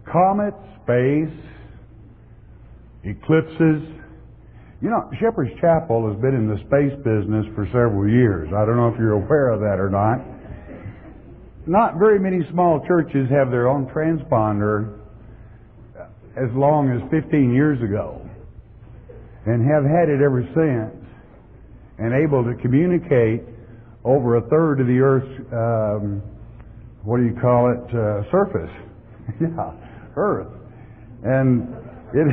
Comets, space, eclipses. You know, Shepherd's Chapel has been in the space business for several years. I don't know if you're aware of that or not. Not very many small churches have their own transponder as long as 15 years ago, and have had it ever since, and able to communicate over a third of the Earth's, surface. Yeah, Earth. And it,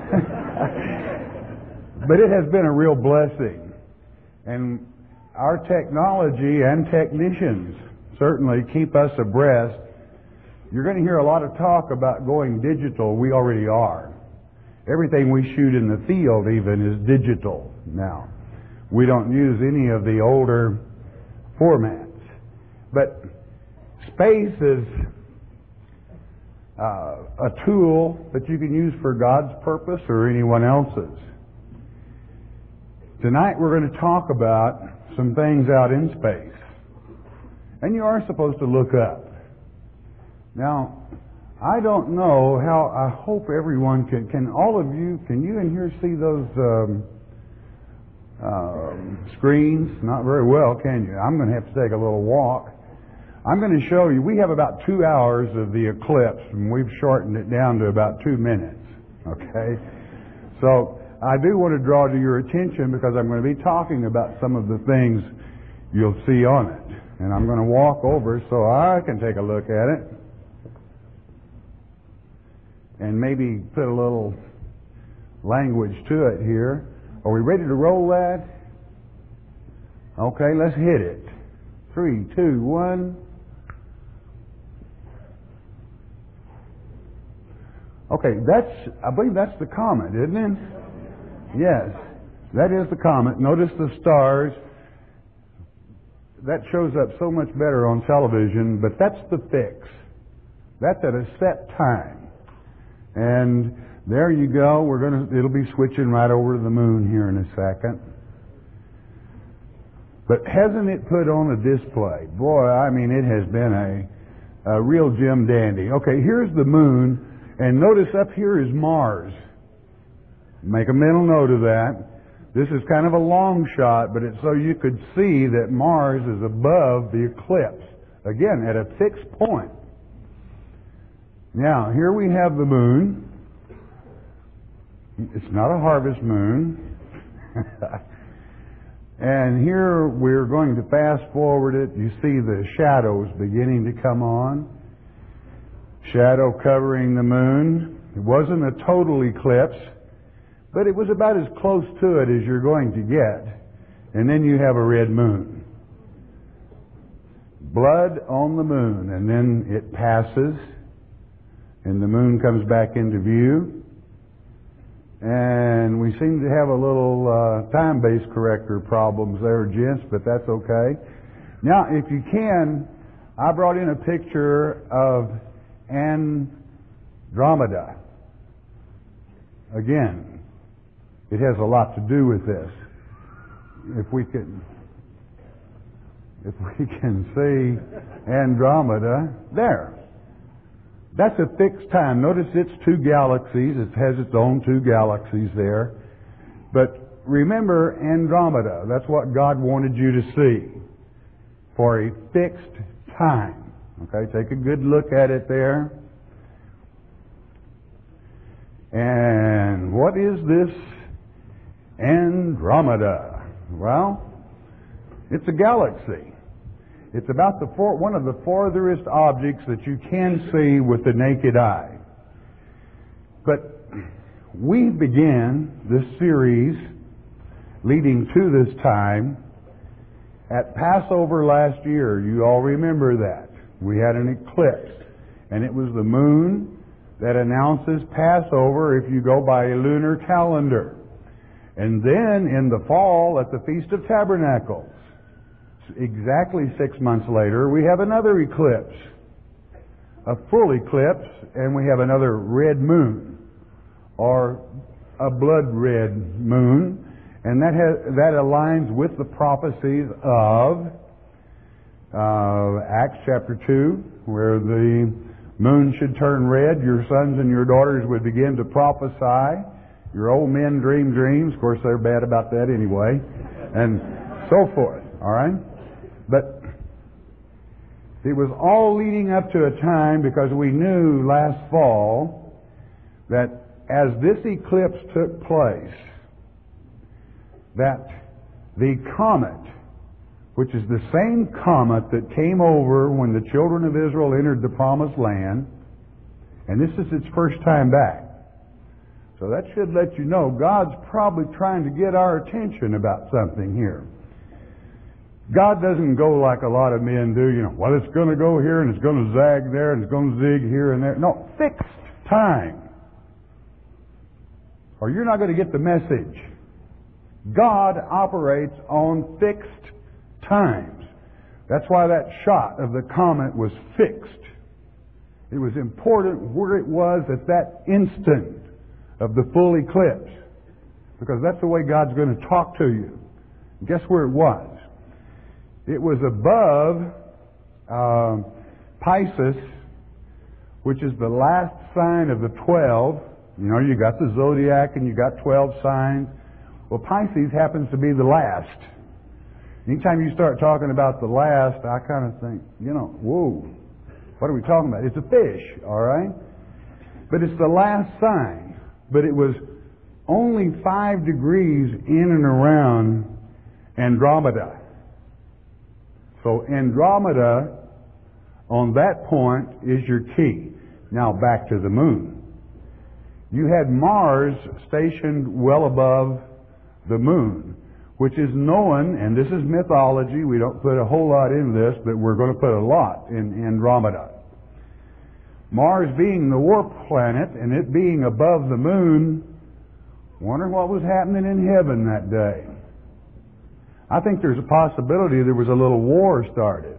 but it has been a real blessing. And our technology and technicians certainly keep us abreast. You're going to hear a lot of talk about going digital. We already are. Everything we shoot in the field even is digital now. We don't use any of the older formats. But space is a tool that you can use for God's purpose or anyone else's. Tonight we're going to talk about some things out in space. And you are supposed to look up. Now, I don't know how, I hope everyone can all of you, can you in here see those screens? Not very well, can you? I'm going to have to take a little walk. I'm going to show you, we have about 2 hours of the eclipse, and we've shortened it down to about 2 minutes, okay? So, I do want to draw to your attention because I'm going to be talking about some of the things you'll see on it. And I'm going to walk over so I can take a look at it and maybe put a little language to it here. Are we ready to roll that? Okay, let's hit it. 3, 2, 1. Okay, I believe that's the comet, isn't it? Yes, that is the comet. Notice the stars. That shows up so much better on television, but that's the fix. That's at a set time. And there you go. It'll be switching right over to the moon here in a second. But hasn't it put on a display? Boy, I mean, it has been a real Jim dandy. Okay, here's the moon, and notice up here is Mars. Make a mental note of that. This is kind of a long shot, but it's so you could see that Mars is above the eclipse. Again, at a fixed point. Now, here we have the moon. It's not a harvest moon. And here we're going to fast forward it. You see the shadows beginning to come on. Shadow covering the moon. It wasn't a total eclipse, but it was about as close to it as you're going to get. And then you have a red moon. Blood on the moon. And then it passes. And the moon comes back into view. And we seem to have a little time-based corrector problems there, gents, but that's okay. Now, if you can, I brought in a picture of Andromeda. Again, it has a lot to do with this. If we can see Andromeda there. That's a fixed time. Notice it's 2 galaxies. It has its own 2 galaxies there. But remember Andromeda. That's what God wanted you to see for a fixed time. Okay, take a good look at it there. And what is this Andromeda? Well, it's a galaxy. It's about one of the farthest objects that you can see with the naked eye. But we began this series leading to this time at Passover last year. You all remember that. We had an eclipse, and it was the moon that announces Passover if you go by a lunar calendar. And then in the fall at the Feast of Tabernacles, exactly 6 months later, we have another eclipse, a full eclipse, and we have another red moon, or a blood red moon, and that aligns with the prophecies of Acts chapter 2, where the moon should turn red, your sons and your daughters would begin to prophesy, your old men dream dreams. Of course, they're bad about that anyway, and so forth, all right? But it was all leading up to a time, because we knew last fall that as this eclipse took place, that the comet, which is the same comet that came over when the children of Israel entered the Promised Land, and this is its first time back. So that should let you know God's probably trying to get our attention about something here. God doesn't go like a lot of men do, well, it's going to go here and it's going to zag there and it's going to zig here and there. No, fixed time. Or you're not going to get the message. God operates on fixed times. That's why that shot of the comet was fixed. It was important where it was at that instant of the full eclipse, because that's the way God's going to talk to you. Guess where it was? It was above Pisces, which is the last sign of the 12. You got the zodiac and you got 12 signs. Well, Pisces happens to be the last. Anytime you start talking about the last, I kind of think, whoa, what are we talking about? It's a fish, all right? But it's the last sign. But it was only 5 degrees in and around Andromeda. So Andromeda, on that point, is your key. Now back to the moon. You had Mars stationed well above the moon, which is known, and this is mythology, we don't put a whole lot in this, but we're going to put a lot in Andromeda. Mars being the war planet and it being above the moon, wonder what was happening in heaven that day. I think there's a possibility there was a little war started.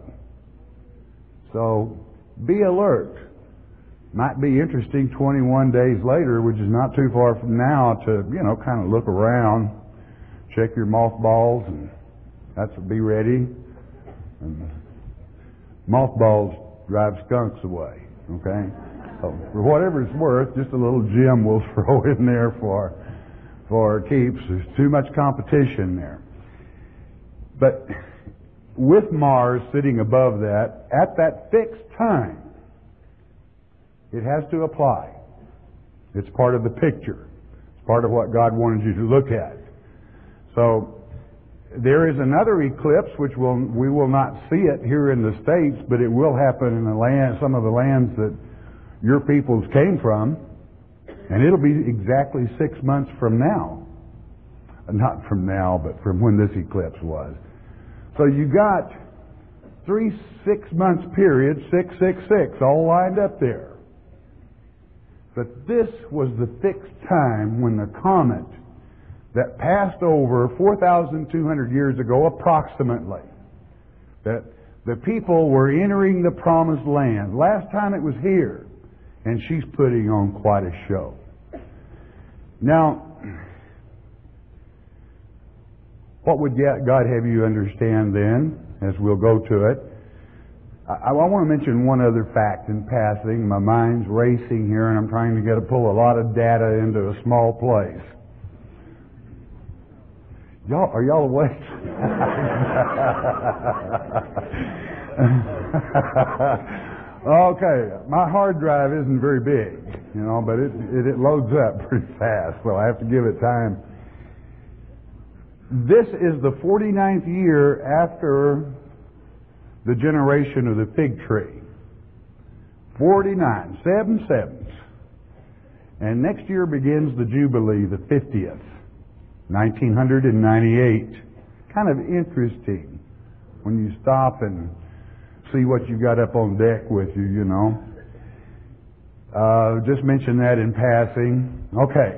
So be alert. Might be interesting 21 days later, which is not too far from now, to, kind of look around, check your mothballs, and be ready. And mothballs drive skunks away, okay? So for whatever it's worth, just a little gem we'll throw in there for keeps. There's too much competition there. But with Mars sitting above that, at that fixed time, it has to apply. It's part of the picture. It's part of what God wanted you to look at. So there is another eclipse, which we will not see it here in the States, but it will happen in some of the lands that your peoples came from, and it'll be exactly 6 months from now. Not from now, but from when this eclipse was. So you got 3 6-month periods, 666, all lined up there. But this was the fixed time when the comet that passed over 4,200 years ago, approximately, that the people were entering the Promised Land. Last time it was here, and she's putting on quite a show. Now, what would God have you understand then, as we'll go to it? I want to mention one other fact in passing. My mind's racing here, and I'm trying to pull a lot of data into a small place. Are y'all awake? Okay, my hard drive isn't very big, but it loads up pretty fast, so I have to give it time. This is the 49th year after the generation of the fig tree. 49, 7 sevens. And next year begins the Jubilee, the 50th, 1998. Kind of interesting when you stop and see what you got up on deck with you, Just mention that in passing. Okay.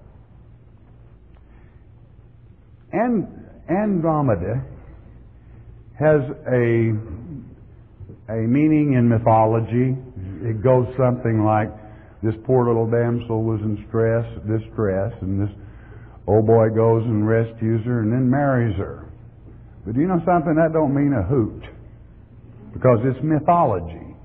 Andromeda has a meaning in mythology. It goes something like, this poor little damsel was in distress, and this old boy goes and rescues her and then marries her. But you know something? That don't mean a hoot, because it's mythology.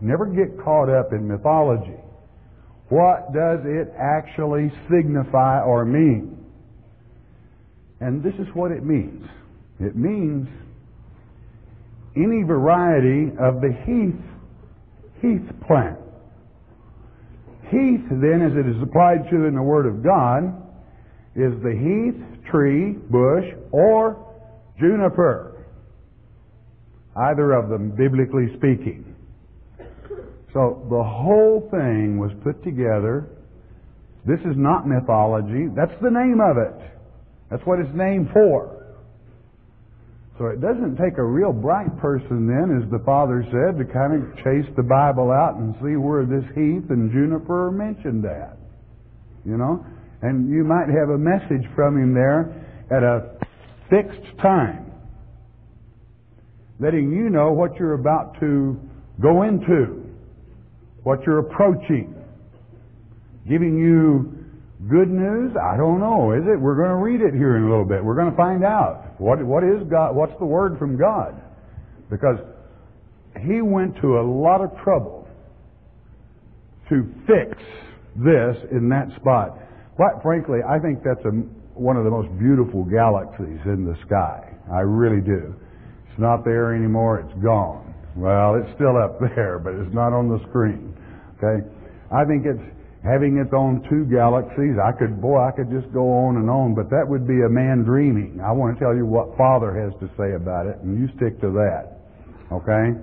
Never get caught up in mythology. What does it actually signify or mean? And this is what it means. It means any variety of the heath plant. Heath, then, as it is applied to in the Word of God, is the heath, tree, bush, or juniper. Either of them, biblically speaking. So the whole thing was put together. This is not mythology. That's the name of it. That's what it's named for. So it doesn't take a real bright person then, as the Father said, to kind of chase the Bible out and see where this heath and juniper are mentioned at. You know? And you might have a message from Him there at a fixed time, letting you know what you're about to go into, what you're approaching, giving you good news. I don't know, is it? We're going to read it here in a little bit. We're going to find out what is God, what's the Word from God, because He went to a lot of trouble to fix this in that spot. Quite frankly, I think that's one of the most beautiful galaxies in the sky. I really do. It's not there anymore. It's gone. Well, it's still up there, but it's not on the screen. Okay? I think it's having its own two galaxies. I could just go on and on, but that would be a man dreaming. I want to tell you what Father has to say about it, and you stick to that. Okay?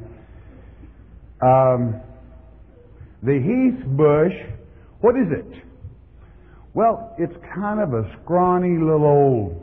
The heath bush, what is it? Well, it's kind of a scrawny little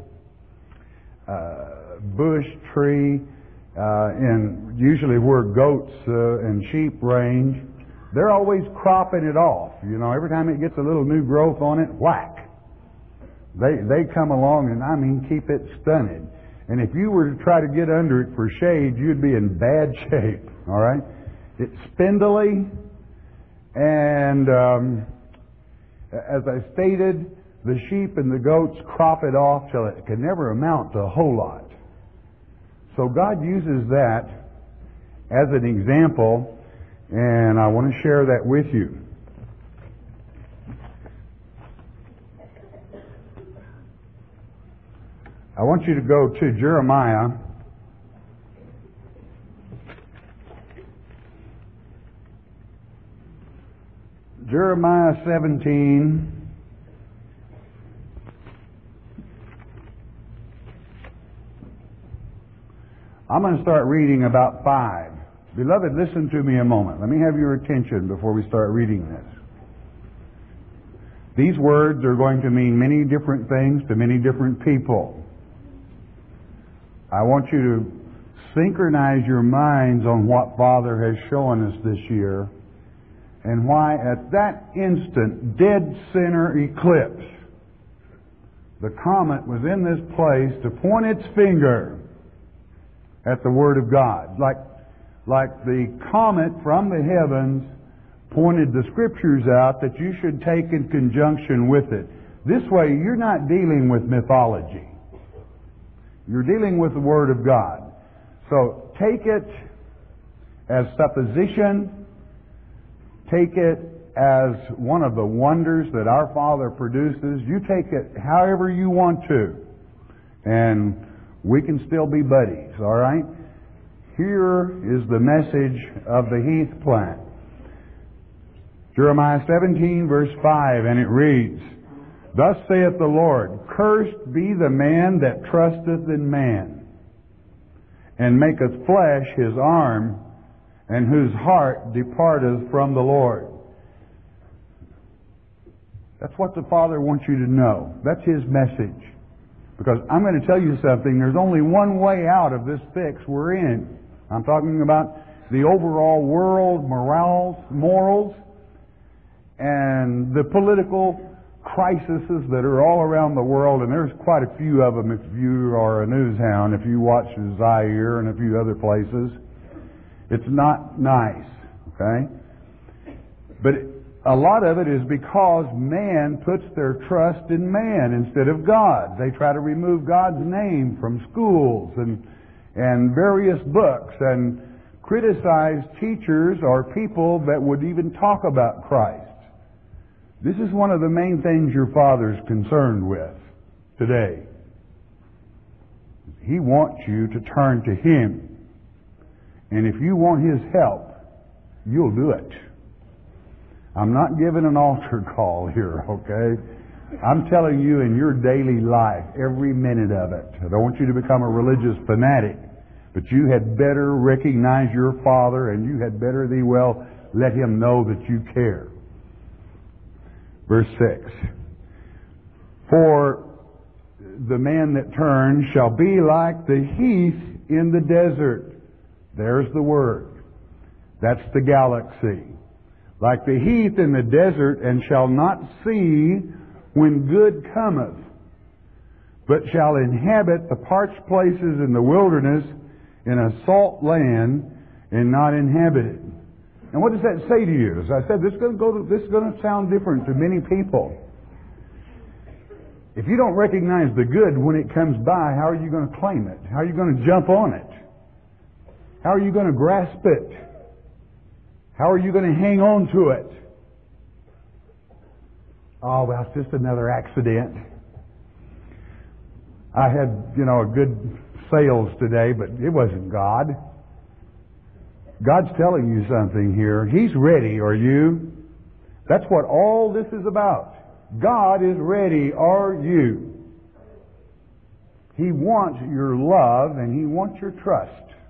bush tree, and usually where goats and sheep range. They're always cropping it off. You know, every time it gets a little new growth on it, whack. They come along and, I mean, keep it stunted. And if you were to try to get under it for shade, you'd be in bad shape. All right? It's spindly, and as I stated, the sheep and the goats crop it off till it can never amount to a whole lot. So God uses that as an example, and I want to share that with you. I want you to go to Jeremiah. Jeremiah 17. I'm going to start reading about 5. Beloved, listen to me a moment. Let me have your attention before we start reading this. These words are going to mean many different things to many different people. I want you to synchronize your minds on what Father has shown us this year, and why at that instant, dead center eclipse, the comet was in this place to point its finger at the Word of God. Like the comet from the heavens pointed the Scriptures out that you should take in conjunction with it. This way, you're not dealing with mythology. You're dealing with the Word of God. So take it as supposition. Take it as one of the wonders that our Father produces. You take it however you want to. And we can still be buddies, all right? Here is the message of the heath plant. Jeremiah 17, verse 5, and it reads, Thus saith the Lord, Cursed be the man that trusteth in man, and maketh flesh his arm, and whose heart departeth from the Lord. That's what the Father wants you to know. That's His message. Because I'm going to tell you something, there's only one way out of this fix we're in. I'm talking about the overall world morals, and the political crises that are all around the world, and there's quite a few of them if you are a news hound, if you watch Zaire and a few other places. It's not nice, okay? But a lot of it is because man puts their trust in man instead of God. They try to remove God's name from schools and various books and criticize teachers or people that would even talk about Christ. This is one of the main things your Father's concerned with today. He wants you to turn to Him. And if you want His help, you'll do it. I'm not giving an altar call here, okay? I'm telling you in your daily life, every minute of it. I don't want you to become a religious fanatic, but you had better recognize your Father, and you had better thee well let Him know that you care. Verse 6. For the man that turns shall be like the heath in the desert. There's the word. That's the galaxy. Like the heath in the desert, and shall not see when good cometh, but shall inhabit the parched places in the wilderness, in a salt land, and not inhabited. And what does that say to you? As I said, this is going to sound different to many people. If you don't recognize the good when it comes by, how are you going to claim it? How are you going to jump on it? How are you going to grasp it? How are you going to hang on to it? Oh, well, it's just another accident. I had, a good sales today, but it wasn't God. God's telling you something here. He's ready, are you? That's what all this is about. God is ready, are you? He wants your love and He wants your trust.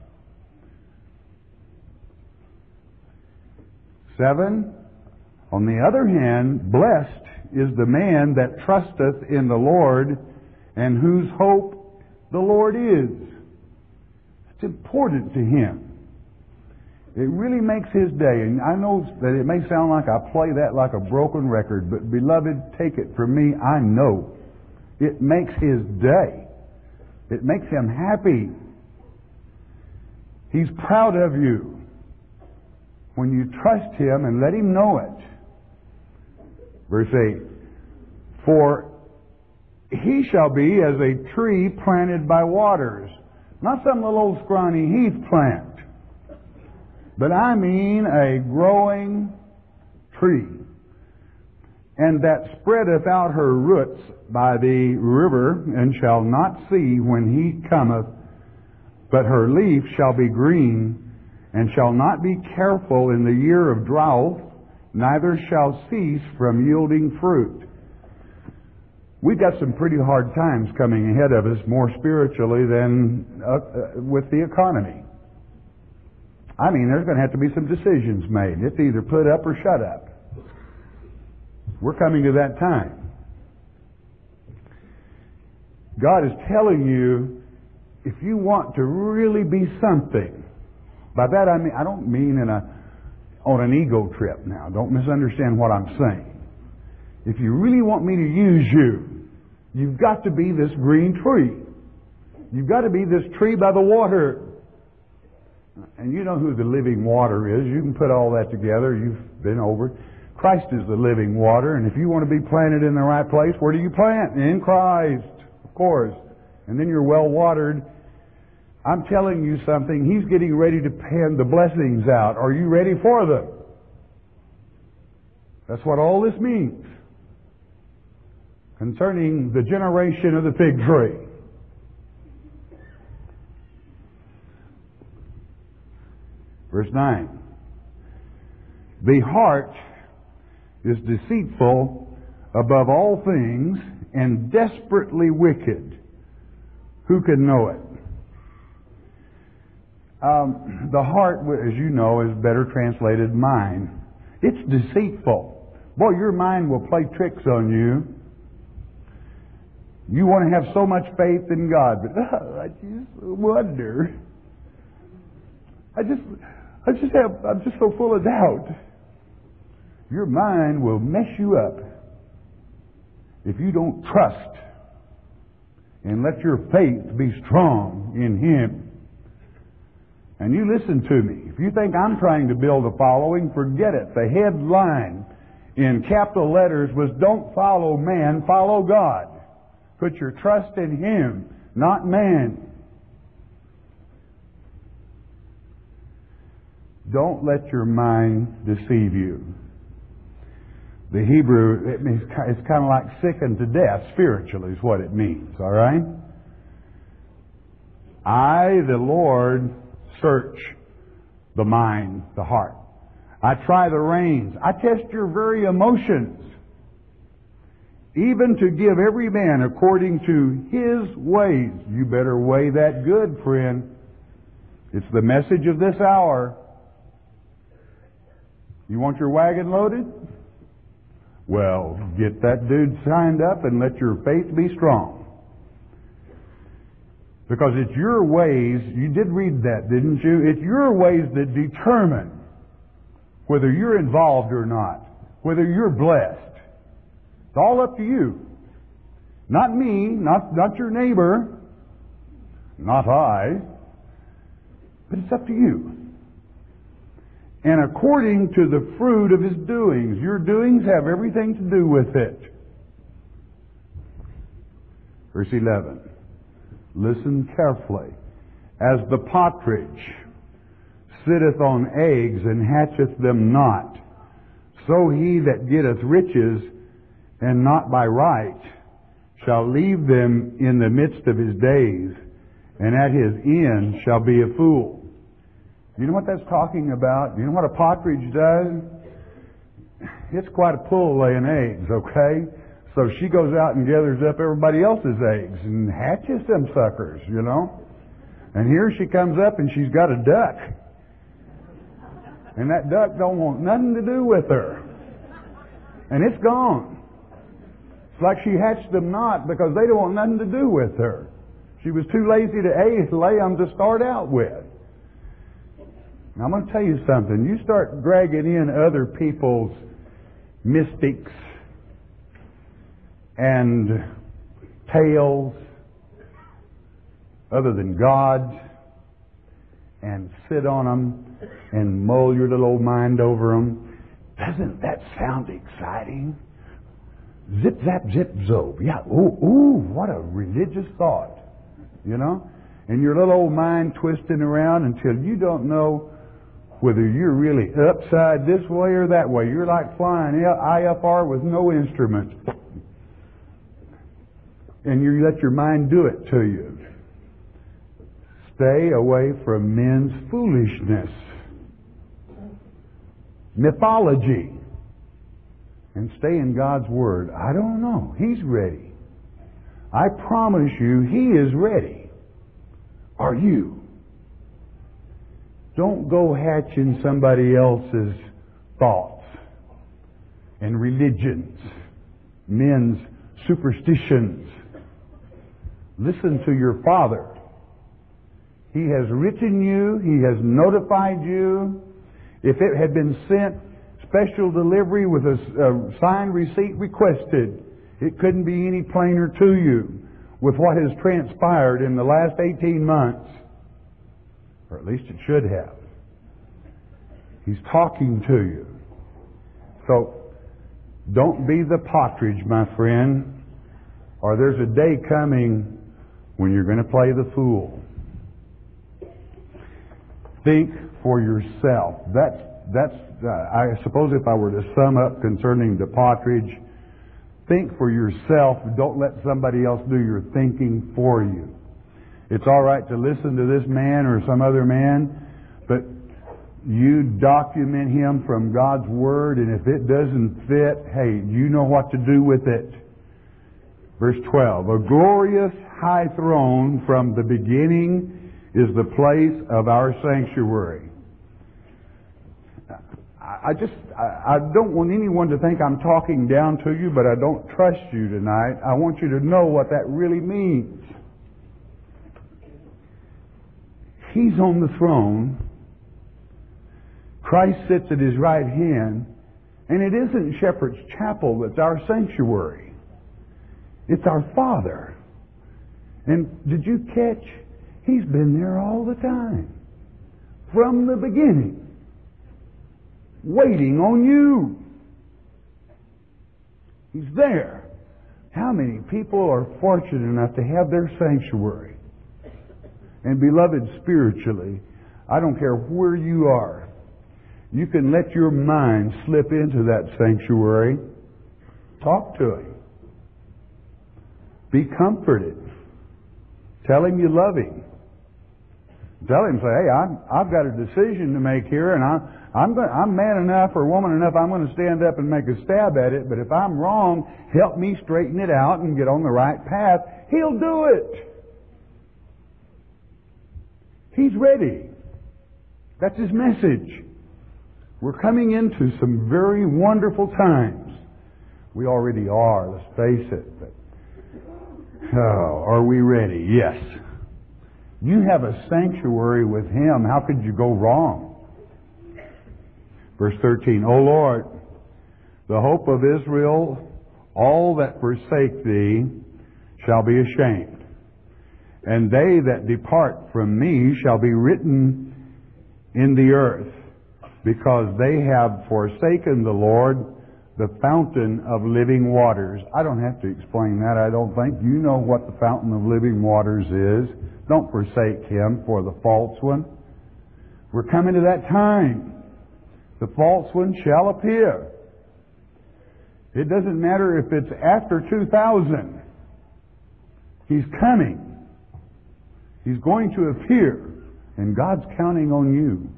7. On the other hand, blessed is the man that trusteth in the Lord, and whose hope the Lord is. It's important to him. It really makes his day. And I know that it may sound like I play that like a broken record, but beloved, take it from me, I know it makes his day. It makes him happy. He's proud of you when you trust Him and let Him know it. Verse 8. For he shall be as a tree planted by waters. Not some little old scrawny heath plant, but I mean a growing tree. And that spreadeth out her roots by the river, and shall not see when heat cometh, but her leaf shall be green, and shall not be careful in the year of drought, neither shall cease from yielding fruit. We've got some pretty hard times coming ahead of us, more spiritually than with the economy. I mean, there's going to have to be some decisions made. It's either put up or shut up. We're coming to that time. God is telling you, if you want to really be something, by that I mean, I don't mean on an ego trip now. Don't misunderstand what I'm saying. If you really want me to use you, you've got to be this green tree. You've got to be this tree by the water. And you know who the living water is. You can put all that together. You've been over. Christ is the living water. And if you want to be planted in the right place, where do you plant? In Christ, of course. And then you're well watered. I'm telling you something. He's getting ready to pan the blessings out. Are you ready for them? That's what all this means concerning the generation of the fig tree. Verse 9. The heart is deceitful above all things and desperately wicked. Who can know it? The heart, as you know, is better translated mind. It's deceitful. Boy, your mind will play tricks on you. You want to have so much faith in God, but I just wonder. I'm just so full of doubt. Your mind will mess you up if you don't trust and let your faith be strong in Him. And you listen to me. If you think I'm trying to build a following, forget it. The headline in capital letters was, "Don't follow man, follow God." Put your trust in Him, not man. don't let your mind deceive you. The Hebrew, it means, it's kind of like sickened to death spiritually is what it means, all right? I, the Lord, search the mind, the heart. I try the reins. I test your very emotions, even to give every man according to his ways. You better weigh that good, friend. It's the message of this hour. You want your wagon loaded? Well, get that dude signed up and let your faith be strong. Because it's your ways, you did read that, didn't you? It's your ways that determine whether you're involved or not, whether you're blessed. It's all up to you. Not me, not your neighbor, not I, but it's up to you. And according to the fruit of his doings. Your doings have everything to do with it. Verse 11. Listen carefully. As the partridge sitteth on eggs and hatcheth them not, so he that getteth riches, and not by right, shall leave them in the midst of his days, and at his end shall be a fool. You know what that's talking about? You know what a partridge does? It's quite a pull laying eggs, okay? So she goes out and gathers up everybody else's eggs and hatches them suckers, you know? And here she comes up and she's got a duck. And that duck don't want nothing to do with her. And it's gone. It's like she hatched them not because they don't want nothing to do with her. She was too lazy to lay them to start out with. Now, I'm going to tell you something. You start dragging in other people's mystics and tales other than God's and sit on them and mull your little old mind over them. Doesn't that sound exciting? Zip, zap, zip, zob. Yeah, ooh, what a religious thought. You know? And your little old mind twisting around until you don't know whether you're really upside this way or that way. You're like flying IFR with no instruments. And you let your mind do it to you. Stay away from men's foolishness, mythology, and stay in God's Word. I don't know. He's ready. I promise you, He is ready. Are you? Don't go hatching somebody else's thoughts and religions, men's superstitions. Listen to your Father. He has written you. He has notified you. If it had been sent special delivery with a signed receipt requested, it couldn't be any plainer to you with what has transpired in the last 18 months. Or at least it should have. He's talking to you. So, don't be the partridge, my friend, or there's a day coming when you're going to play the fool. Think for yourself. I suppose if I were to sum up concerning the partridge, think for yourself. Don't let somebody else do your thinking for you. It's all right to listen to this man or some other man, but you document him from God's Word, and if it doesn't fit, hey, you know what to do with it. Verse 12, a glorious high throne from the beginning is the place of our sanctuary. I don't want anyone to think I'm talking down to you, but I don't trust you tonight. I want you to know what that really means. He's on the throne. Christ sits at His right hand, and it isn't Shepherd's Chapel that's our sanctuary. It's our Father. And did you catch? He's been there all the time. From the beginning. Waiting on you. He's there. How many people are fortunate enough to have their sanctuary? And beloved spiritually, I don't care where you are. You can let your mind slip into that sanctuary. Talk to Him. Be comforted. Tell Him you love Him. Tell Him, say, hey, I've got a decision to make here, and I'm man enough or woman enough, I'm going to stand up and make a stab at it, but if I'm wrong, help me straighten it out and get on the right path. He'll do it. He's ready. That's His message. We're coming into some very wonderful times. We already are, let's face it. But, are we ready? Yes. You have a sanctuary with Him. How could you go wrong? Verse 13, O Lord, the hope of Israel, all that forsake Thee shall be ashamed. And they that depart from Me shall be written in the earth, because they have forsaken the Lord, the fountain of living waters. I don't have to explain that, I don't think. You know what the fountain of living waters is. Don't forsake Him for the false one. We're coming to that time. The false one shall appear. It doesn't matter if it's after 2000. He's coming. He's going to appear. And God's counting on you.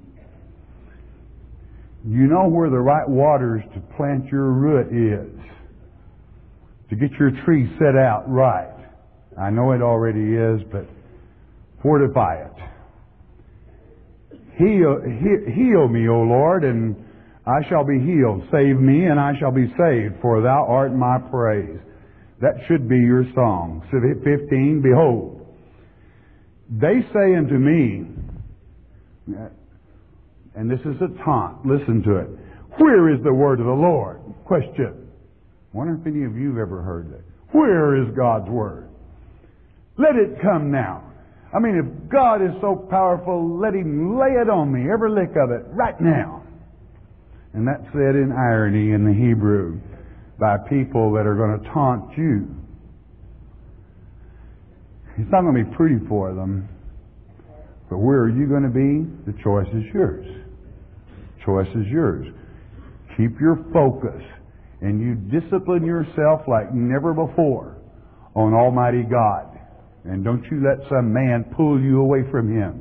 You know where the right waters to plant your root is. To get your tree set out right. I know it already is, but fortify it. Heal me, O Lord, and I shall be healed. Save me, and I shall be saved, for Thou art my praise. That should be your song. 15, Behold, they say unto me, and this is a taunt, listen to it, where is the word of the Lord? Question. I wonder if any of you have ever heard that. Where is God's word? Let it come now. I mean, if God is so powerful, let Him lay it on me, every lick of it, right now. And that's said in irony in the Hebrew by people that are going to taunt you. It's not going to be pretty for them. But where are you going to be? The choice is yours. Choice is yours. Keep your focus, and you discipline yourself like never before on Almighty God. And don't you let some man pull you away from Him.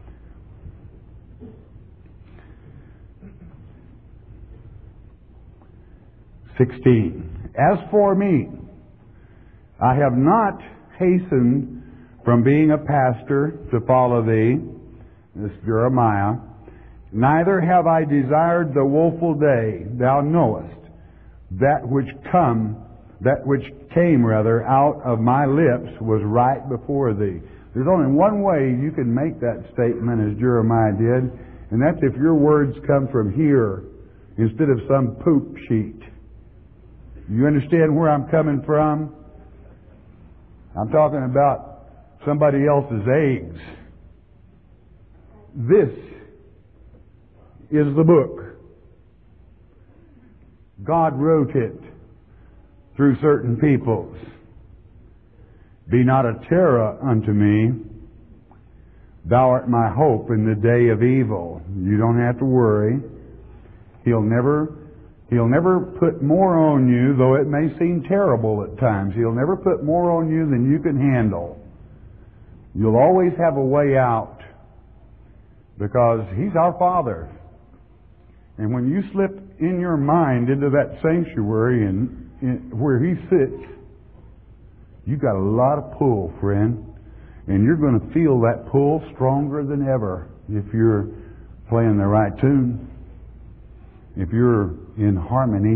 As for me, I have not hastened from being a pastor to follow Thee, this Jeremiah, neither have I desired the woeful day. Thou knowest that which came out of my lips was right before Thee. There's only one way you can make that statement as Jeremiah did, and that's if your words come from here instead of some poop sheet. You understand where I'm coming from? I'm talking about somebody else's eggs. This is the book. God wrote it through certain peoples. Be not a terror unto me. Thou art my hope in the day of evil. You don't have to worry. He'll never put more on you, though it may seem terrible at times. He'll never put more on you than you can handle. You'll always have a way out because He's our Father. And when you slip in your mind into that sanctuary and where He sits, you've got a lot of pull, friend. And you're going to feel that pull stronger than ever if you're playing the right tune. If you're in harmony.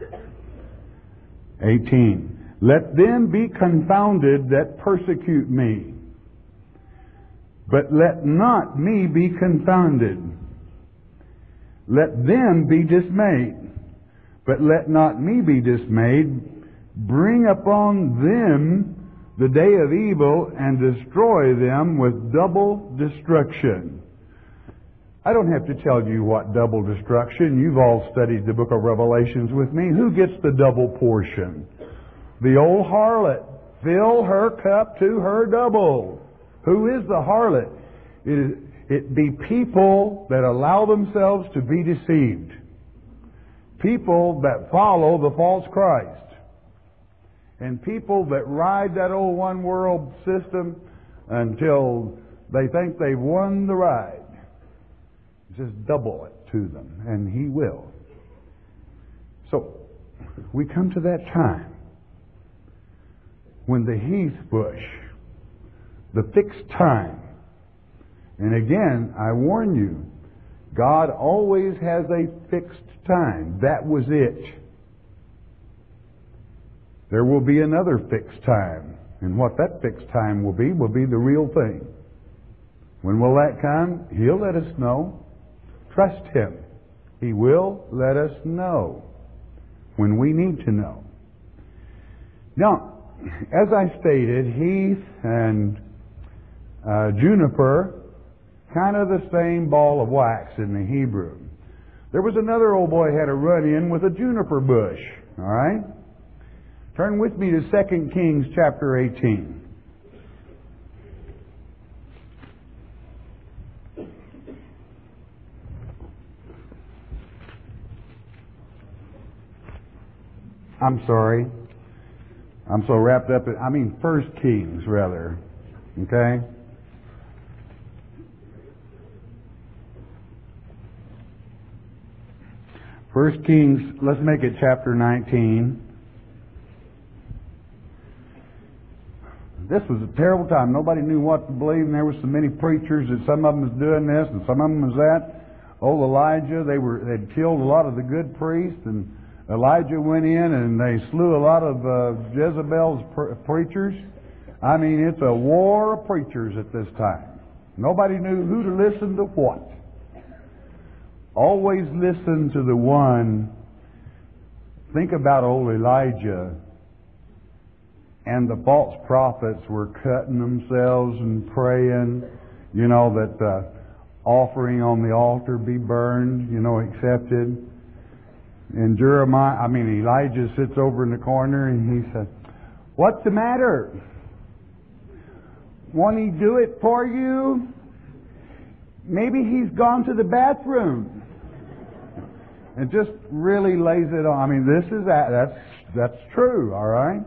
18. Let them be confounded that persecute me, but let not me be confounded. Let them be dismayed, but let not me be dismayed. Bring upon them the day of evil and destroy them with double destruction. I don't have to tell you what double destruction. You've all studied the book of Revelations with me. Who gets the double portion? The old harlot. Fill her cup to her double. Who is the harlot? It be people that allow themselves to be deceived. People that follow the false Christ. And people that ride that old one world system until they think they've won the ride. Just double it to them, and He will. So, we come to that time when the heath bush, the fixed time, and again, I warn you, God always has a fixed time. That was it. There will be another fixed time. And what that fixed time will be the real thing. When will that come? He'll let us know. Trust Him. He will let us know when we need to know. Now, as I stated, heath and juniper, kind of the same ball of wax in the Hebrew. There was another old boy had a run-in with a juniper bush. All right? Turn with me to 2 Kings chapter 18. I'm sorry. I'm so wrapped up in, 1 Kings, rather. Okay? First Kings, let's make it chapter 19. This was a terrible time. Nobody knew what to believe, and there were so many preachers that some of them was doing this and some of them was that. Old Elijah, they'd killed a lot of the good priests, and Elijah went in and they slew a lot of Jezebel's preachers. It's a war of preachers at this time. Nobody knew who to listen to what. Always listen to the one. Think about old Elijah. And the false prophets were cutting themselves and praying, that the offering on the altar be burned, accepted. And Elijah sits over in the corner and he said, "What's the matter? Won't he do it for you? Maybe he's gone to the bathroom." And just really lays it on. That's true, all right?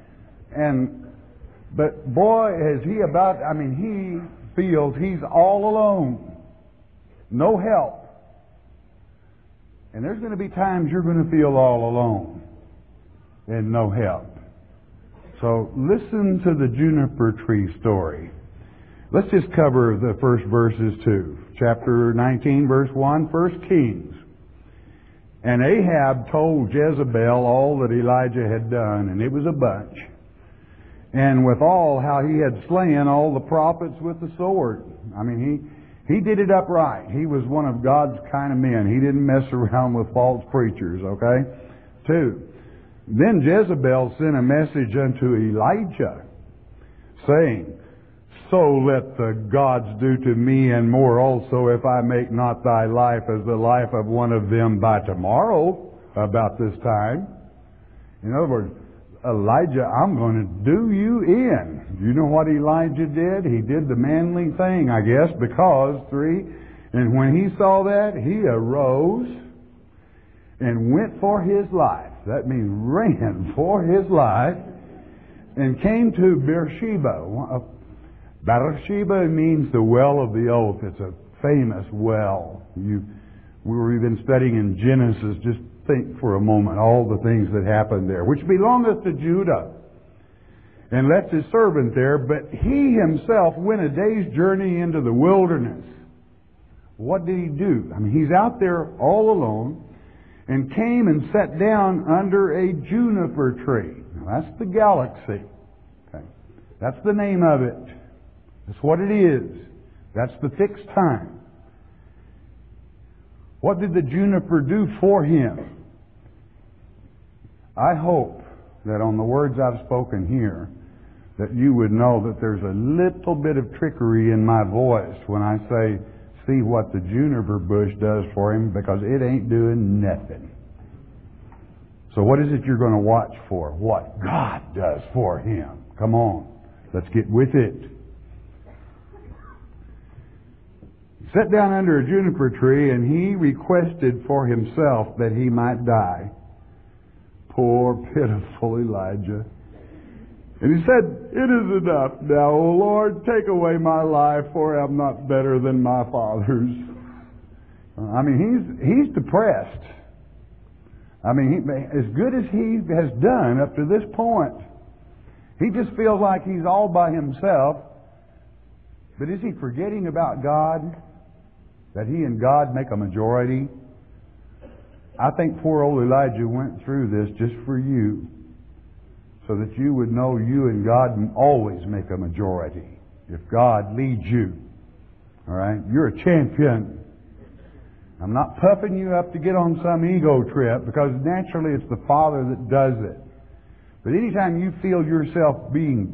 But boy, is he he feels he's all alone. No help. And there's going to be times you're going to feel all alone and no help. So listen to the juniper tree story. Let's just cover the first verses too. Chapter 19, verse 1, 1 Kings. And Ahab told Jezebel all that Elijah had done, and it was a bunch. And withal, how he had slain all the prophets with the sword. He did it upright. He was one of God's kind of men. He didn't mess around with false preachers, okay? 2. Then Jezebel sent a message unto Elijah, saying, "So let the gods do to me and more also, if I make not thy life as the life of one of them by tomorrow about this time." In other words, Elijah, I'm going to do you in. You know what Elijah did? He did the manly thing, I guess, because 3, and when he saw that, he arose and went for his life. That means ran for his life and came to Beersheba. Beersheba means the well of the oath. It's a famous well. We've been studying in Genesis. Just think for a moment all the things that happened there, which belongeth to Judah, and left his servant there, but he himself went a day's journey into the wilderness. What did he do? He's out there all alone, and came and sat down under a juniper tree. Now, that's the galaxy. Okay. That's the name of it. That's what it is. That's the fixed time. What did the juniper do for him? I hope that on the words I've spoken here, that you would know that there's a little bit of trickery in my voice when I say, see what the juniper bush does for him, because it ain't doing nothing. So what is it you're going to watch for? What God does for him. Come on. Let's get with it. sat down under a juniper tree, and he requested for himself that he might die. Poor, pitiful Elijah. And he said, "It is enough now, O Lord, take away my life, for I am not better than my fathers." I mean, he's depressed. I mean, as good as he has done up to this point, he just feels like he's all by himself. But is he forgetting about God? That he and God make a majority? I think poor old Elijah went through this just for you, so that you would know you and God always make a majority if God leads you. All right? You're a champion. I'm not puffing you up to get on some ego trip, because naturally it's the Father that does it. But anytime you feel yourself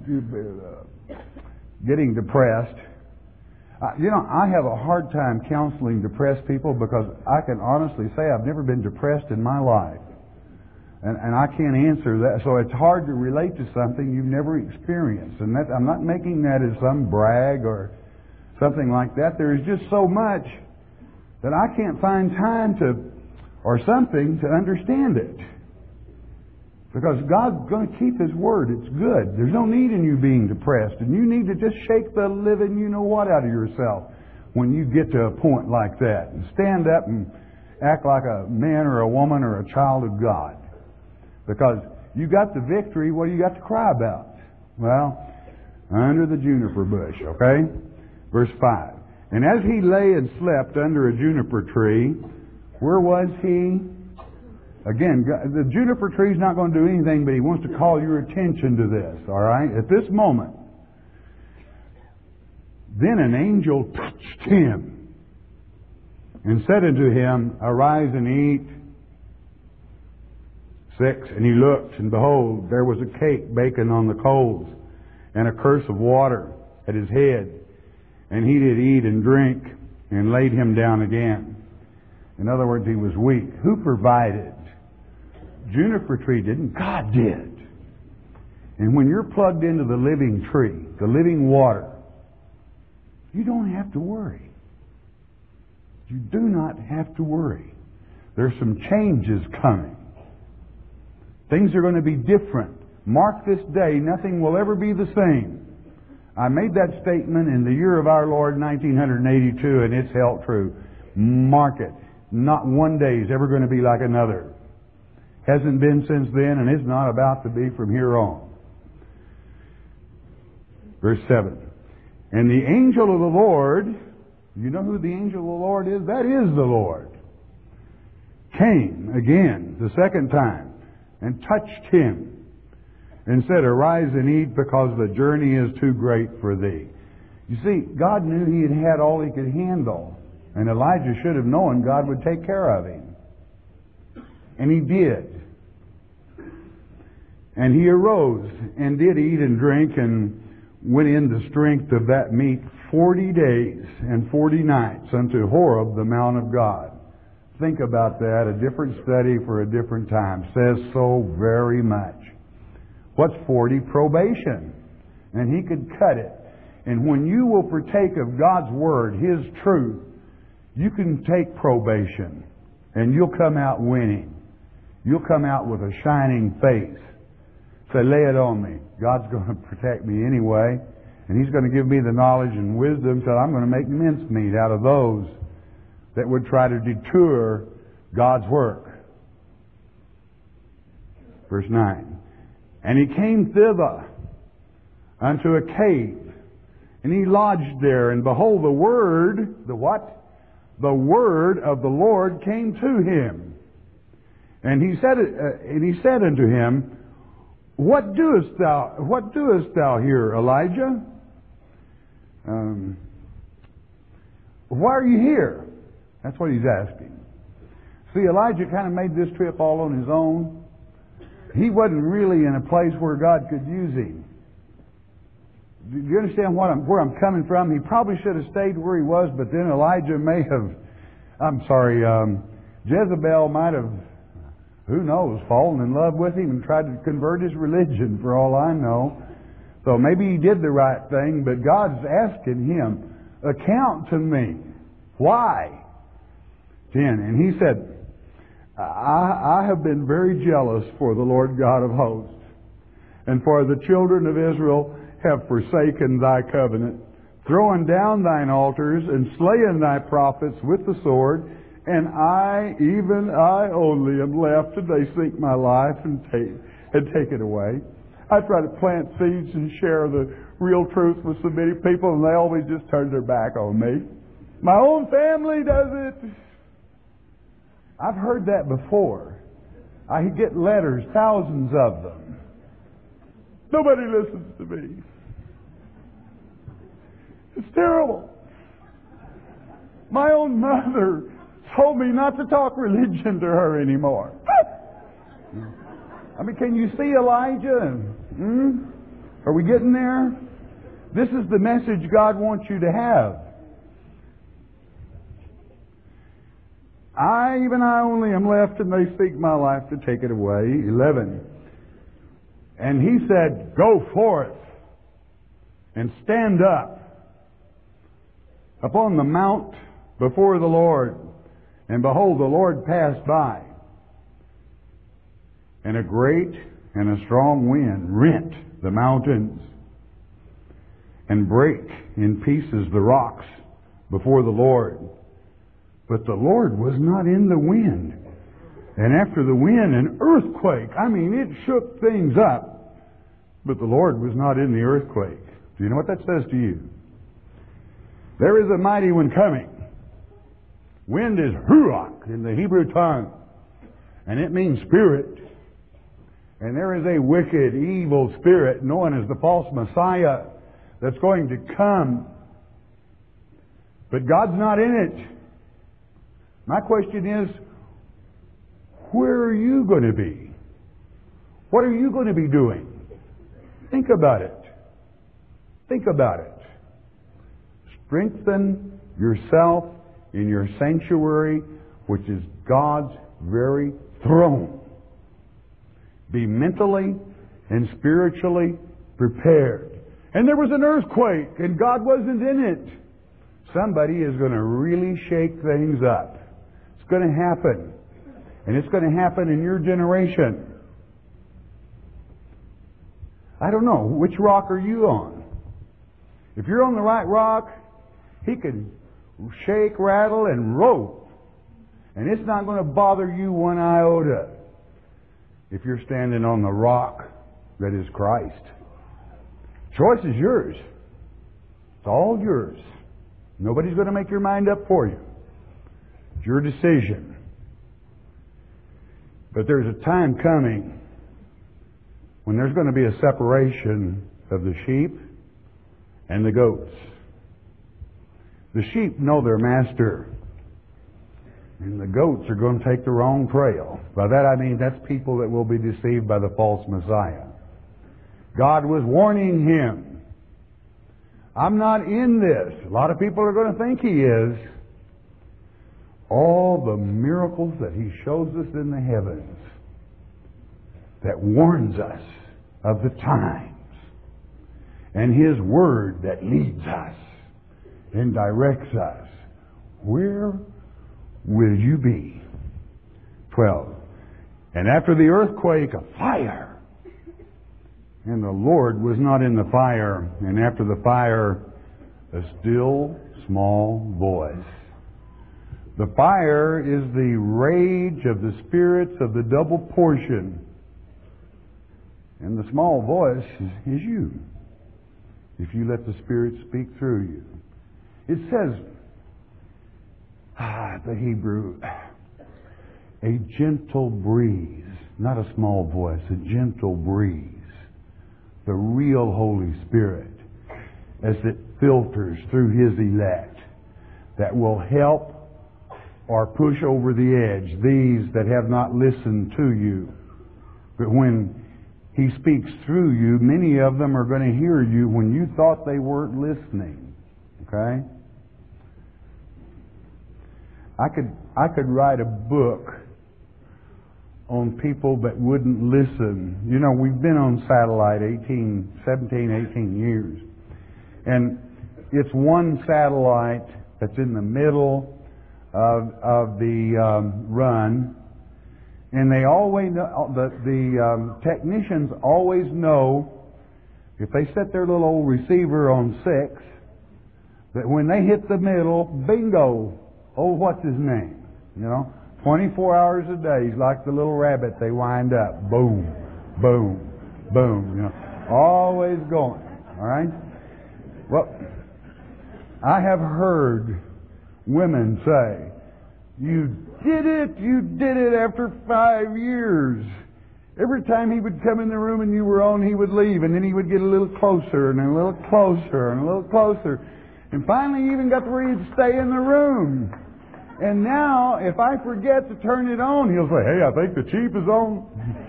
getting depressed, I have a hard time counseling depressed people, because I can honestly say I've never been depressed in my life. And I can't answer that. So it's hard to relate to something you've never experienced. And I'm not making that as some brag or something like that. There is just so much that I can't find time or something to understand it. Because God's going to keep His Word. It's good. There's no need in you being depressed. And you need to just shake the living you-know-what out of yourself when you get to a point like that. And stand up and act like a man or a woman or a child of God. Because you got the victory, what do you got to cry about? Well, under the juniper bush, okay? Verse 5. And as he lay and slept under a juniper tree, where was he? Again, the juniper tree is not going to do anything, but he wants to call your attention to this, all right? At this moment, then an angel touched him and said unto him, Arise and eat. 6, and he looked, and behold, there was a cake baken on the coals, and a cruse of water at his head. And he did eat and drink, and laid him down again. In other words, he was weak. Who provided? Juniper tree didn't. God did. And when you're plugged into the living tree, the living water, you don't have to worry. You do not have to worry. There's some changes coming. Things are going to be different. Mark this day, nothing will ever be the same. I made that statement in the year of our Lord, 1982, and it's held true. Mark it. Not one day is ever going to be like another. Hasn't been since then, and it's not about to be from here on. Verse 7. And the angel of the Lord, you know who the angel of the Lord is? That is the Lord. Came again, the second time, and touched him, and said, Arise and eat, because the journey is too great for thee. You see, God knew he had had all he could handle, and Elijah should have known God would take care of him. And he did. And he arose, and did eat and drink, and went in the strength of that meat 40 days and 40 nights unto Horeb, the mount of God. Think about that. A different study for a different time. Says so very much. What's 40? Probation. And he could cut it. And when you will partake of God's Word, His truth, you can take probation. And you'll come out winning. You'll come out with a shining face. Say, lay it on me. God's going to protect me anyway. And He's going to give me the knowledge and wisdom, so I'm going to make mincemeat out of those that would try to detour God's work. Verse 9. And he came thither unto a cave, and he lodged there, and behold, the word, the what? The word of the Lord came to him. And he said unto him, What doest thou here, Elijah? Why are you here? That's what he's asking. See, Elijah kind of made this trip all on his own. He wasn't really in a place where God could use him. Do you understand where I'm coming from? He probably should have stayed where he was, but then Elijah may have, Jezebel might have, who knows, fallen in love with him and tried to convert his religion, for all I know. So maybe he did the right thing, but God's asking him, account to me Why? 10. And he said, I have been very jealous for the Lord God of hosts, and for the children of Israel have forsaken thy covenant, throwing down thine altars, and slaying thy prophets with the sword, and I, even I only, am left, and they seek my life and take it away. I try to plant seeds and share the real truth with so many people, and they always just turn their back on me. My own family does it. I've heard that before. I get letters, thousands of them. Nobody listens to me. It's terrible. My own mother told me not to talk religion to her anymore. I mean, can you see Elijah? Are we getting there? This is the message God wants you to have. I, even I only, am left, and they seek my life to take it away. 11. And he said, go forth and stand up upon the mount before the Lord. And behold, the Lord passed by, and a great and a strong wind rent the mountains and brake in pieces the rocks before the Lord. But the Lord was not in the wind. And after the wind, an earthquake. I mean, it shook things up. But the Lord was not in the earthquake. Do you know what that says to you? There is a mighty one coming. Wind is ruach in the Hebrew tongue, and it means spirit. And there is a wicked, evil spirit known as the false Messiah that's going to come. But God's not in it. My question is, where are you going to be? What are you going to be doing? Think about it. Think about it. Strengthen yourself in your sanctuary, which is God's very throne. Be mentally and spiritually prepared. And there was an earthquake, and God wasn't in it. Somebody is going to really shake things up. It's going to happen. And it's going to happen in your generation. I don't know, which rock are you on? If you're on the right rock, He can shake, rattle, and roll. And it's not going to bother you one iota if you're standing on the rock that is Christ. Choice is yours. It's all yours. Nobody's going to make your mind up for you. It's your decision. But there's a time coming when there's going to be a separation of the sheep and the goats. The sheep know their master, and the goats are going to take the wrong trail. By that I mean that's people that will be deceived by the false Messiah. God was warning him. I'm not in this. A lot of people are going to think he is. All the miracles that he shows us in the heavens that warns us of the times, and his word that leads us and directs us. Where will you be? 12. And after the earthquake, a fire. And the Lord was not in the fire. And after the fire, a still small voice. The fire is the rage of the spirits of the double portion. And the small voice is you, if you let the Spirit speak through you. It says, the Hebrew, a gentle breeze, not a small voice, a gentle breeze. The real Holy Spirit, as it filters through His elect, that will help or push over the edge these that have not listened to you. But when He speaks through you, many of them are going to hear you when you thought they weren't listening. Okay? I could write a book on people that wouldn't listen. You know, we've been on satellite 17, 18 years. And it's one satellite that's in the middle of the run, and they always know, the technicians always know, if they set their little old receiver on 6, that when they hit the middle, bingo, oh, what's his name? 24 hours a day, he's like the little rabbit they wind up. Boom, boom, boom, always going, all right? Well, I have heard women say, you did it after 5 years. Every time he would come in the room and you were on, he would leave, and then he would get a little closer and a little closer and a little closer. And finally he even got to where he'd stay in the room. And now, if I forget to turn it on, he'll say, hey, I think the chief is on.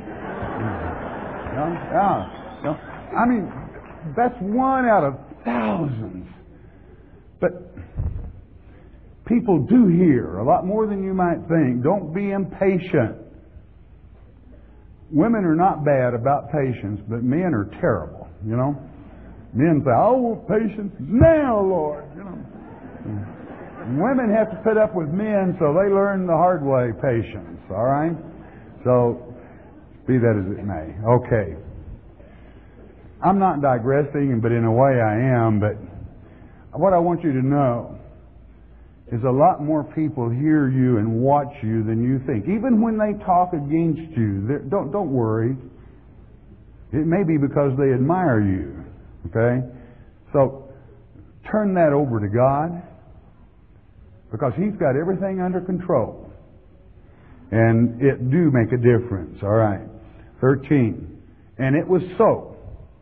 I mean, that's one out of thousands. But people do hear a lot more than you might think. Don't be impatient. Women are not bad about patience, but men are terrible, Men say, I want patience now, Lord, Women have to put up with men, so they learn the hard way patience, all right? So, be that as it may. Okay. I'm not digressing, but in a way I am, but what I want you to know is a lot more people hear you and watch you than you think. Even when they talk against you, don't worry. It may be because they admire you, okay? So, turn that over to God, because He's got everything under control. And it do make a difference. All right. 13. And it was so,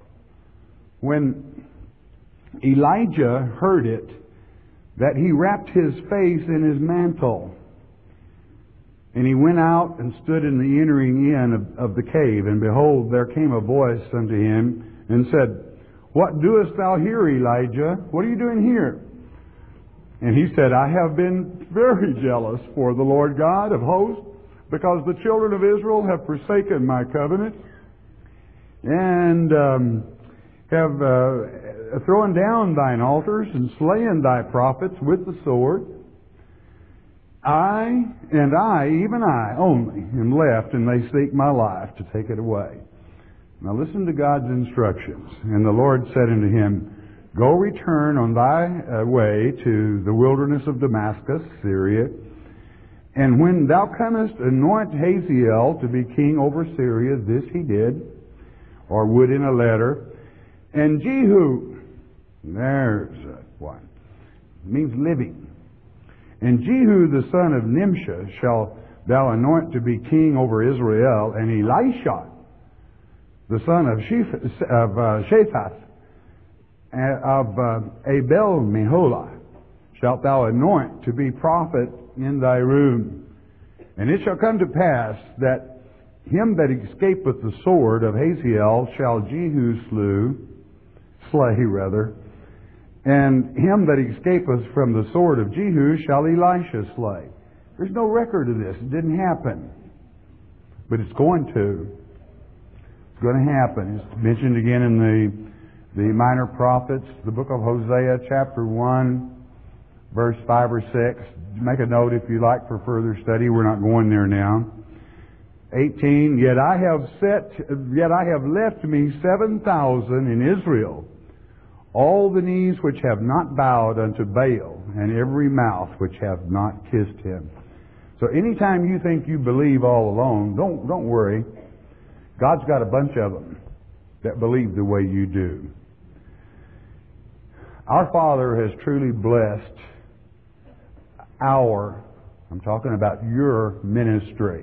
when Elijah heard it, that he wrapped his face in his mantle. And he went out and stood in the entering in of the cave. And behold, there came a voice unto him and said, What doest thou here, Elijah? What are you doing here? And he said, I have been very jealous for the Lord God of hosts, because the children of Israel have forsaken my covenant, and have thrown down thine altars, and slain thy prophets with the sword. Even I only, am left, and they seek my life to take it away. Now listen to God's instructions. And the Lord said unto him, Go return on thy way to the wilderness of Damascus, Syria, and when thou comest, anoint Hazael to be king over Syria. This he did, or would in a letter. And Jehu, there's one, it means living. And Jehu the son of Nimshi shall thou anoint to be king over Israel, and Elisha the son of Shaphat of Abel Meholah shalt thou anoint to be prophet in thy room. And it shall come to pass that him that escapeth the sword of Hazael shall Jehu slay, and him that escapeth from the sword of Jehu shall Elisha slay. There's no record of this. It didn't happen. But it's going to. It's going to happen. It's mentioned again in the minor prophets, the book of Hosea, chapter 1, verse 5 or 6. Make a note if you like for further study. We're not going there now. 18, Yet I have left me 7,000 in Israel, all the knees which have not bowed unto Baal, and every mouth which have not kissed him. So anytime you think you believe all alone, don't worry. God's got a bunch of them that believe the way you do. Our Father has truly blessed I'm talking about your ministry.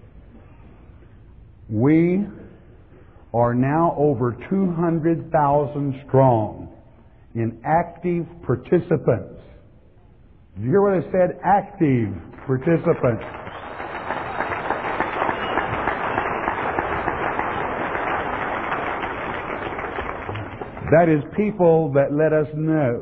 We are now over 200,000 strong in active participants. Did you hear what I said? Active participants. That is people that let us know.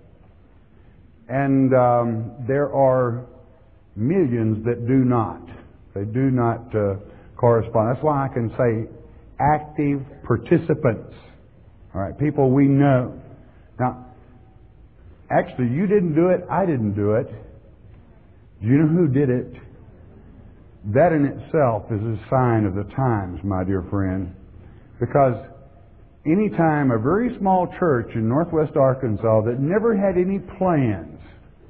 And there are millions that do not. They do not correspond. That's why I can say active participants. All right, people we know. Now, Actually, you didn't do it. I didn't do it. Do you know who did it? That in itself is a sign of the times, my dear friend. Because any time a very small church in northwest Arkansas that never had any plans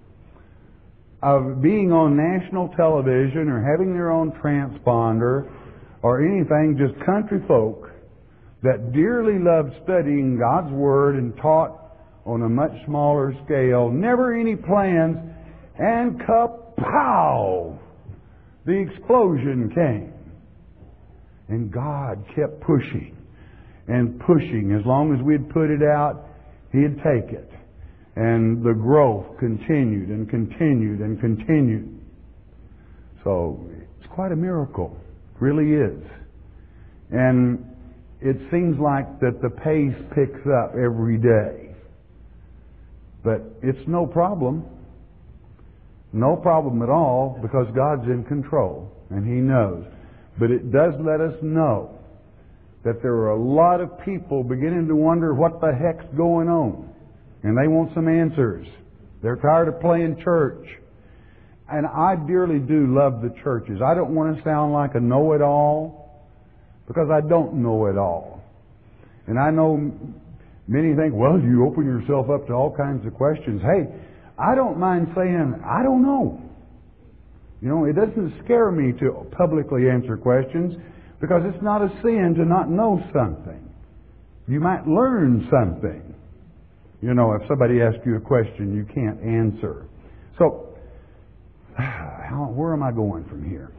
of being on national television or having their own transponder or anything, just country folk that dearly loved studying God's Word and taught on a much smaller scale, never any plans, and kapow! The explosion came. And God kept pushing and pushing. As long as we'd put it out, He'd take it. And the growth continued and continued and continued. So it's quite a miracle. It really is. And it seems like that the pace picks up every day. But it's no problem. No problem at all, because God's in control and He knows. But it does let us know that there are a lot of people beginning to wonder what the heck's going on. And they want some answers. They're tired of playing church. And I dearly do love the churches. I don't want to sound like a know-it-all, because I don't know it all. And I know many think, well, you open yourself up to all kinds of questions. Hey, I don't mind saying, I don't know. You know, it doesn't scare me to publicly answer questions, because it's not a sin to not know something. You might learn something. You know, if somebody asks you a question you can't answer. So, where am I going from here?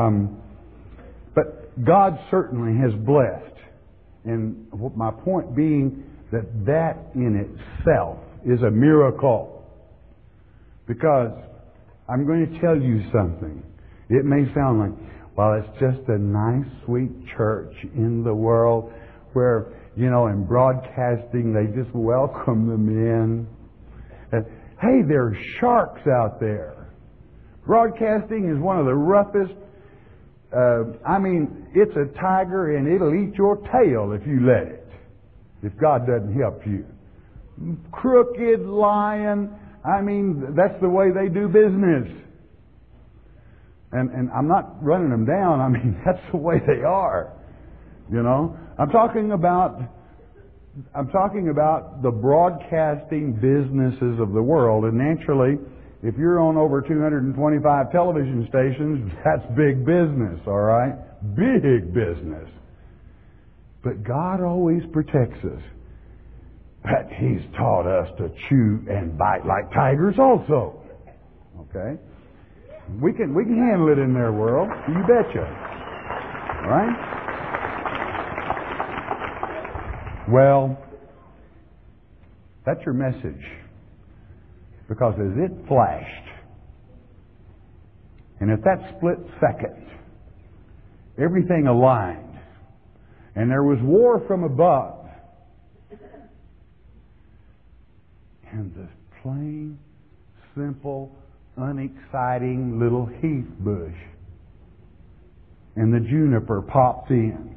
But God certainly has blessed. And my point being that in itself is a miracle. Because I'm going to tell you something. It may sound like, well, it's just a nice, sweet church in the world where, you know, in broadcasting they just welcome them in. And, hey, there's sharks out there. Broadcasting is one of the roughest. It's a tiger and it'll eat your tail if you let it. If God doesn't help you. Crooked, lying. That's the way they do business. And I'm not running them down. That's the way they are. You know? I'm talking about the broadcasting businesses of the world. And naturally, if you're on over 225 television stations, that's big business, all right? Big business. But God always protects us. But He's taught us to chew and bite like tigers also. Okay? We can handle it in their world. You betcha. All right? Well, that's your message. Because as it flashed, and at that split second, everything aligned, and there was war from above, and this plain, simple, unexciting little heath bush and the juniper popped in.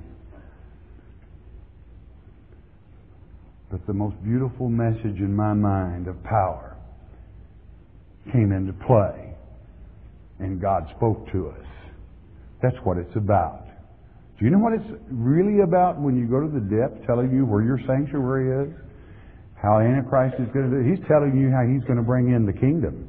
But the most beautiful message in my mind of power came into play, and God spoke to us. That's what it's about. Do you know what it's really about when you go to the depth, telling you where your sanctuary is? How Antichrist is going to do it? He's telling you how he's going to bring in the kingdom.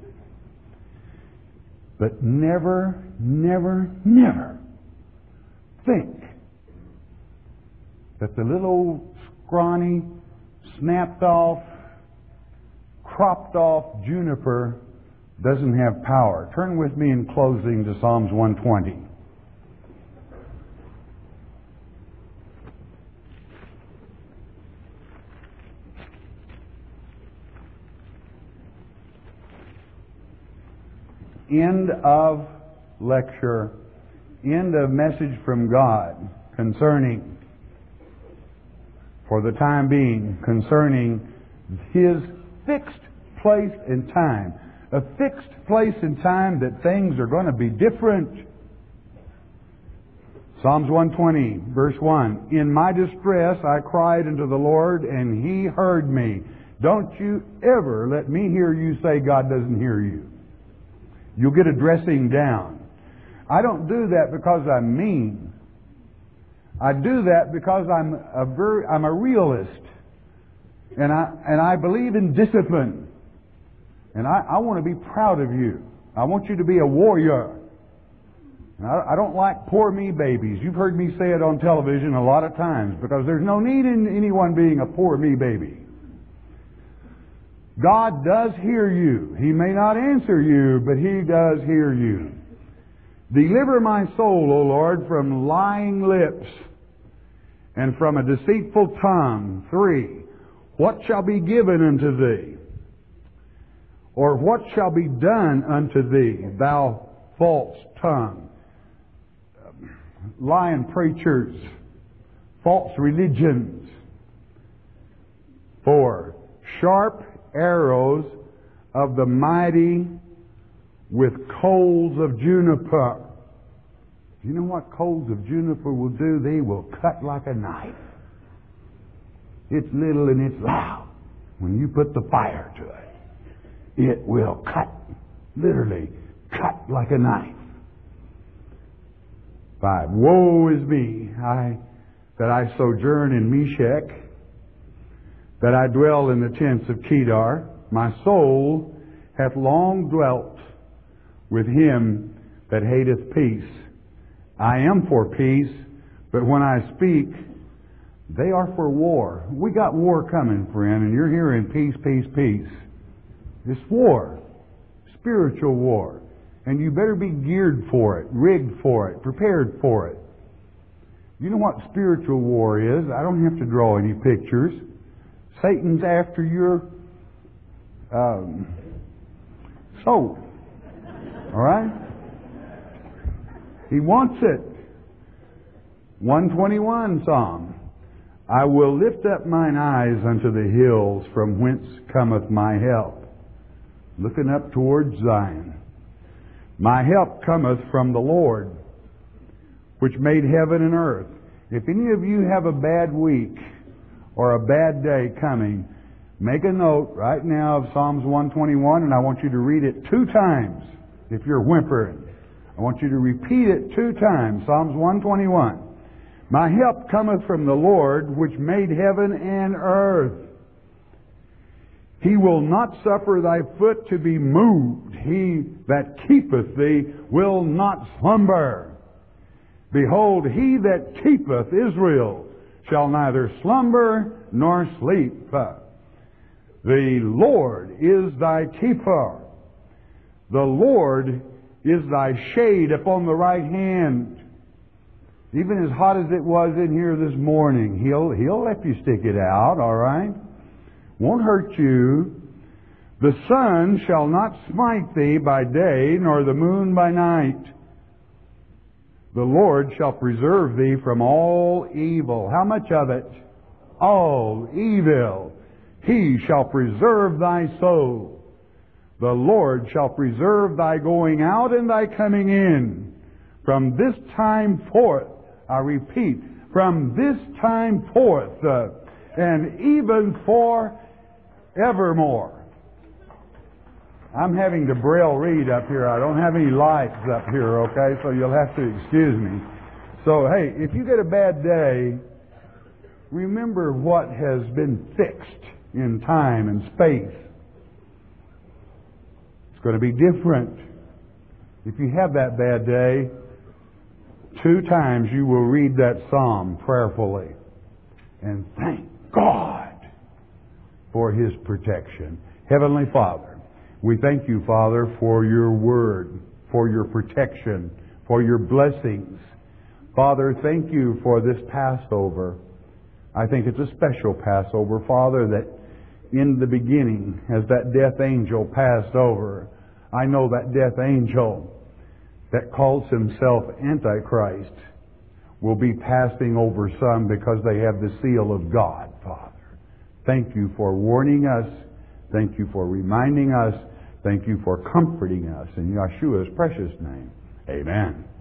But never, never, never think that the little scrawny, snapped off, cropped off juniper doesn't have power. Turn with me in closing to Psalms 120. End of lecture, end of message from God concerning, for the time being, concerning His fixed place and time. A fixed place and time that things are going to be different. Psalms 120, verse 1. In my distress I cried unto the Lord, and He heard me. Don't you ever let me hear you say God doesn't hear you. You'll get a dressing down. I don't do that because I'm mean. I do that because I'm a realist. And I believe in discipline. And I want to be proud of you. I want you to be a warrior. And I don't like poor me babies. You've heard me say it on television a lot of times because there's no need in anyone being a poor me baby. God does hear you. He may not answer you, but He does hear you. Deliver my soul, O Lord, from lying lips and from a deceitful tongue. 3. What shall be given unto thee? Or what shall be done unto thee, thou false tongue? Lying preachers, false religions. 4. Sharp arrows of the mighty with coals of juniper. Do you know what coals of juniper will do? They will cut like a knife. It's little and it's loud. When you put the fire to it, it will cut, literally cut like a knife. 5. Woe is me, that I sojourn in Meshech, that I dwell in the tents of Kedar. My soul hath long dwelt with him that hateth peace. I am for peace, but when I speak, they are for war. We got war coming, friend, and you're hearing peace, peace, peace. It's war. Spiritual war. And you better be geared for it, rigged for it, prepared for it. You know what spiritual war is? I don't have to draw any pictures. Satan's after your soul. All right? He wants it. 121 Psalm. I will lift up mine eyes unto the hills, from whence cometh my help. Looking up towards Zion. My help cometh from the Lord, which made heaven and earth. If any of you have a bad week or a bad day coming, make a note right now of Psalms 121, and I want you to read it 2 times. If you're whimpering, I want you to repeat it 2 times. Psalms 121. My help cometh from the Lord, which made heaven and earth. He will not suffer thy foot to be moved. He that keepeth thee will not slumber. Behold, he that keepeth Israel shall neither slumber nor sleep. The Lord is thy keeper. The Lord is thy shade upon the right hand. Even as hot as it was in here this morning, He'll let you stick it out, all right? Won't hurt you. The sun shall not smite thee by day, nor the moon by night. The Lord shall preserve thee from all evil. How much of it? All evil. He shall preserve thy soul. The Lord shall preserve thy going out and thy coming in. From this time forth, I repeat, from this time forth, and even forevermore. I'm having to braille read up here. I don't have any lights up here, okay? So you'll have to excuse me. So, hey, if you get a bad day, remember what has been fixed in time and space. It's going to be different. If you have that bad day, 2 times you will read that psalm prayerfully and thank God for His protection. Heavenly Father, we thank you, Father, for your word, for your protection, for your blessings. Father, thank you for this Passover. I think it's a special Passover, Father, that in the beginning, as that death angel passed over, I know that death angel that calls himself Antichrist will be passing over some because they have the seal of God, Father. Thank you for warning us. Thank you for reminding us. Thank you for comforting us. In Yeshua's precious name, amen.